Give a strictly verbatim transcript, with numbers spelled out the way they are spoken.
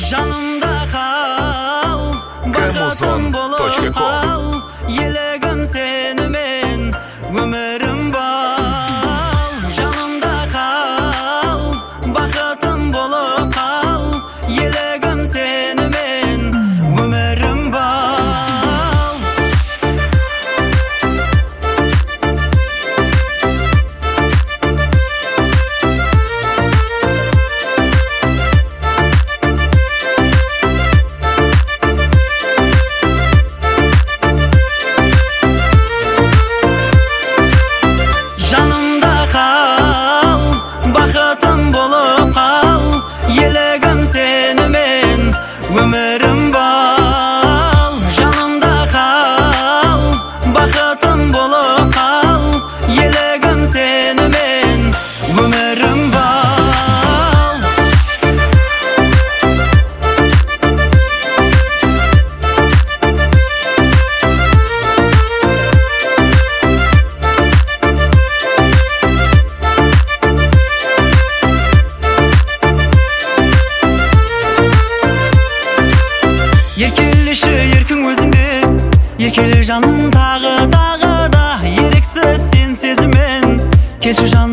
Жанымда қал, бақытым болып қал, елігім сенімен өмірім бол. Жанымда қал, бақытым болып қал, елігім сенімен өмірім бол. Өмірім бол, жанымда қал, бақытым болып қал, елігім сенімен өмірім бол. Еркелеші еркің өзіңде, еркелі жаным тағы тағы да, еріксіз сен сезіммен келші жаным.